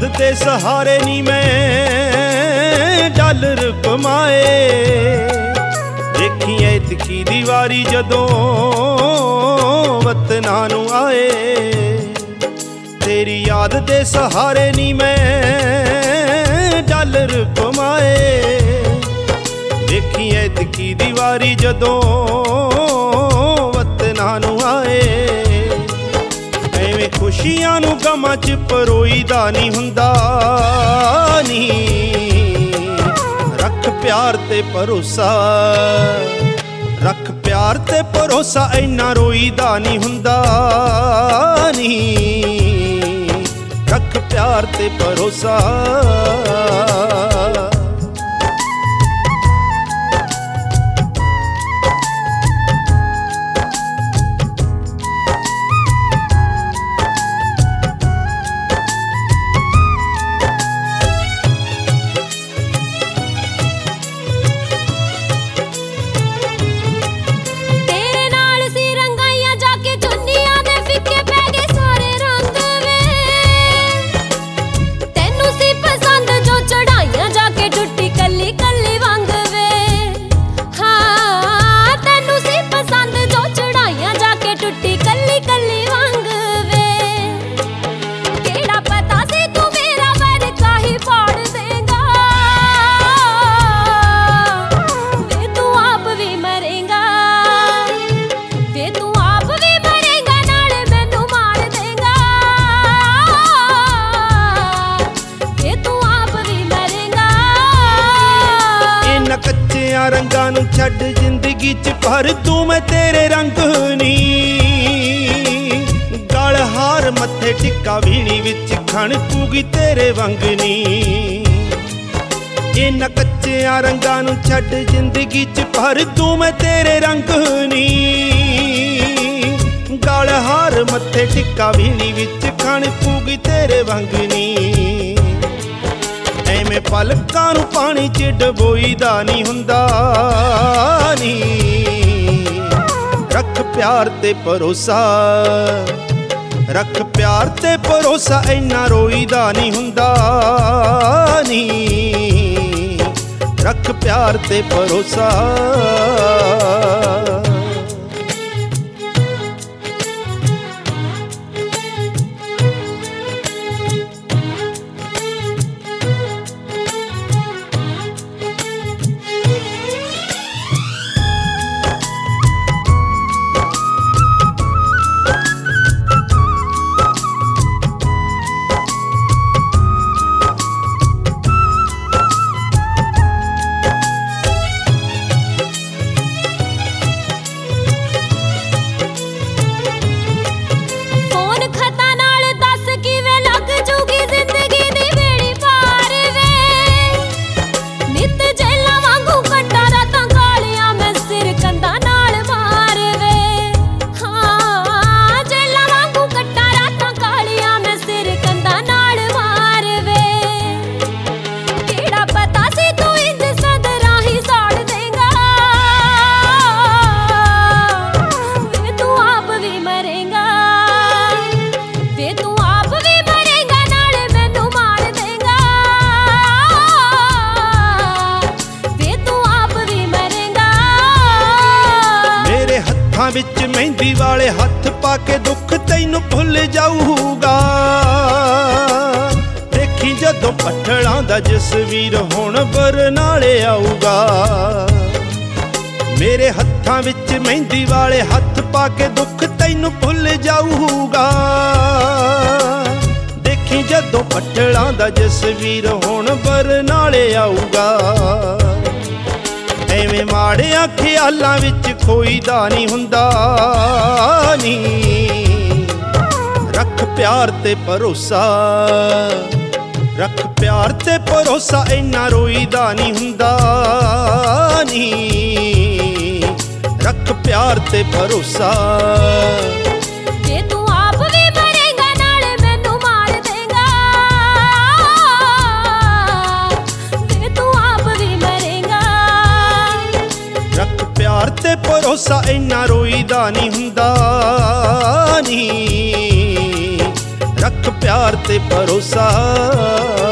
याद ते सहारे नी मैं डॉलर कमाए। देखी ऐतकी दीवारी जदों वतना नू आए। तेरी याद दे सहारे नी मैं डॉलर कमाए। देखी ऐतकी दीवारी जदों वतना नू आए। एवें खुशियां नू गमां च परोईदा नहीं हुंदा नी। रख प्यार ते भरोसा, रख प्यार ते भरोसा, इन्ना रोईदा नहीं हुंदा नी। रख प्यार ते भरोसा। रंगां नूं छड्ड जिंदगी च भर तू मैं तेरे रंग नी। गल हार मत्थे टिक्का वीणी विच खणकूगी तेरे वंगनी। इन्हां कच्चियां रंगां नूं छड्ड जिंदगी च भर तू मैं तेरे रंग नी। गल हार मत्थे टिक्का वीणी विच खणकूगी तेरे वंगनी। एवें पलकां नूं पानी च डबोईदा नहीं हुंदा नी। रख प्यार ते भरोसा, रख प्यार ते भरोसा, इन्ना रोईदा नहीं हुंदा नी। रख प्यार ते भरोसा। विच मेहंदी वाले हथ पाके दुख तैनू भुल जाऊगा। देखी जदों पट्ठड़ां दा जसवीर हुण बरनाले आऊगा। मेरे हत्थां विच मेहंदी वाले हथ पाके दुख तैनू भुल जाऊगा। देखी जदों पट्ठड़ां दा जसवीर हुण बरनाले आऊगा। एवें माड़ियां ख्यालां विच खोईदा नहीं हुंदा नी। रख प्यार ते भरोसा, रख प्यार ते भरोसा, इन्ना रोईदा नहीं हुंदा नी। रख प्यार ते भरोसा। प्यार ते भरोसा, इन्ना रोईदा नहीं हुंदा नी। रख प्यार ਪਿਆਰ ਤੇ ਭਰੋਸਾ।